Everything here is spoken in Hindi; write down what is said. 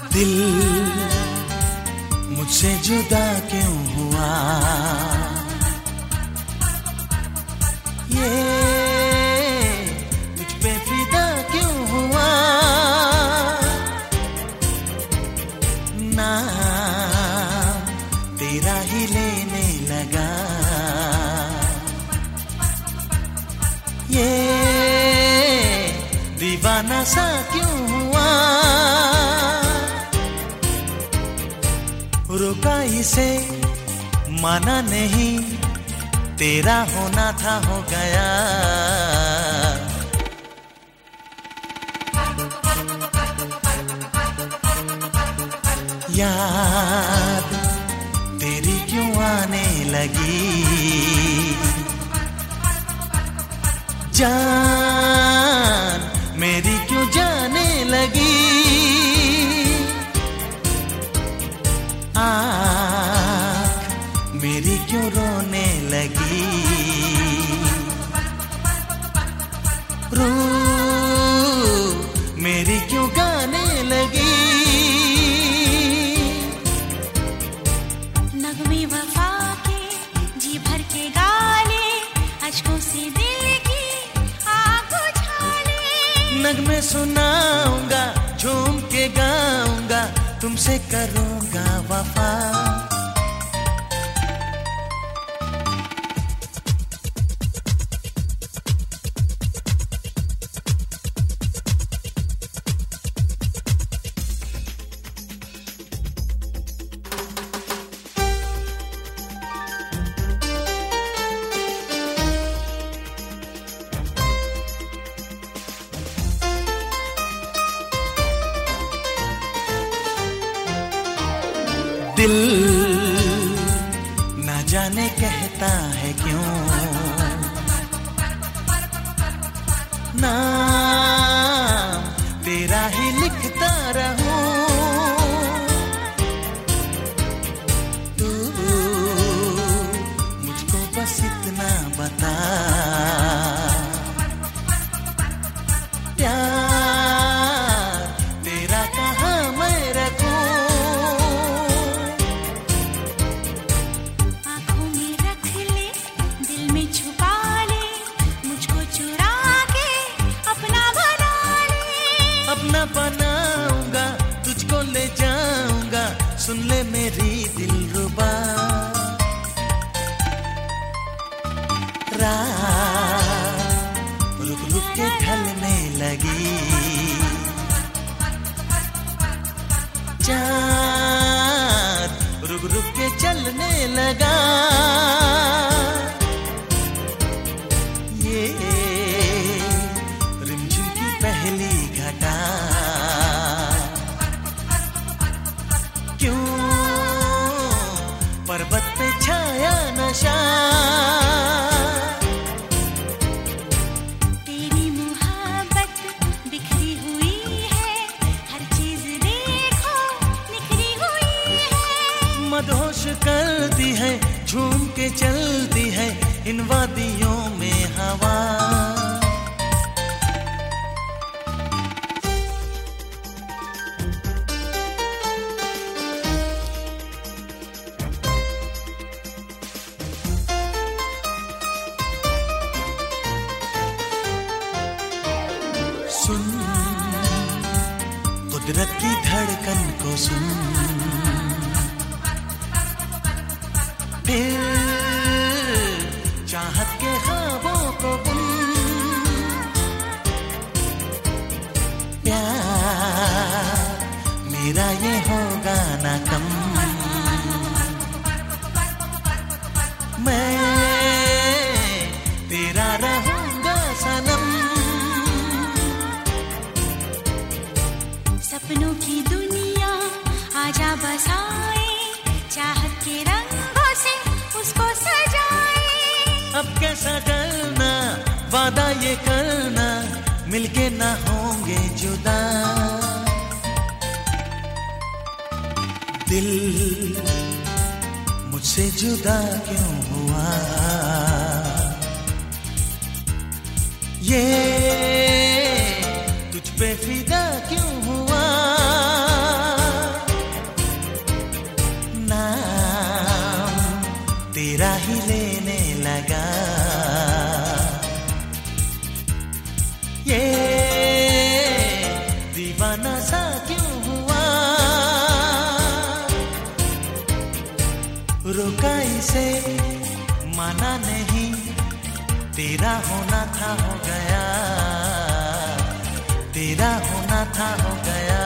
दिल मुझसे जुदा क्यों हुआ, ये मुझ पे फिदा क्यों हुआ, नाम तेरा ही लेने लगा, ये दीवाना सा क्यों हुआ, रुका इसे माना नहीं, तेरा होना था हो गया, याद तेरी क्यों आने लगी, जान मेरी क्यों जाने लगी, आँख मेरी क्यों रोने लगी, रूह मेरी क्यों गाने लगी, नगमे वफा के जी भर के गाले, अश्कों से दिल की आग उछाले, नगमे सुनाऊंगा झूम के गाऊंगा, तुमसे करूंगा वफा, दिल ना जाने कहता है क्यों, नाम तेरा ही लिखता रहूं, तू मुझको बस इतना बता, प्यार तेरा कहाँ मैं रखूं, अपना बनाऊंगा तुझको ले जाऊंगा, सुन ले मेरी दिलरुबा, रात रुक रुक के ढलने लगी, चाँद रुक रुक के चलने लगा, ये रिमझिम की पहली घटा, क्यों पर्वत पे छाया नशा, तेरी मोहब्बत बिखरी हुई है, हर चीज देखो निखरी हुई है, मदहोश करती है झूम के चलती है इन वादियों में हवा, सुन कुदरत की धड़कन को सुन, फिर चाहत के ख्वाबों को बुन, प्यार मेरा ये होगा ना कम, मैं तेरा रहूंगा सनम, सपनों की दुनिया आजा बसाए, चाहत के रंगों से उसको सजाए, अब कैसा करना वादा ये करना, मिलके ना होंगे जुदा, दिल मुझसे जुदा क्यों हुआ, ये तुझ पे फिदा क्यों हुआ, सा क्यों हुआ, रोका इसे माना नहीं, तेरा होना था हो गया, तेरा होना था हो गया।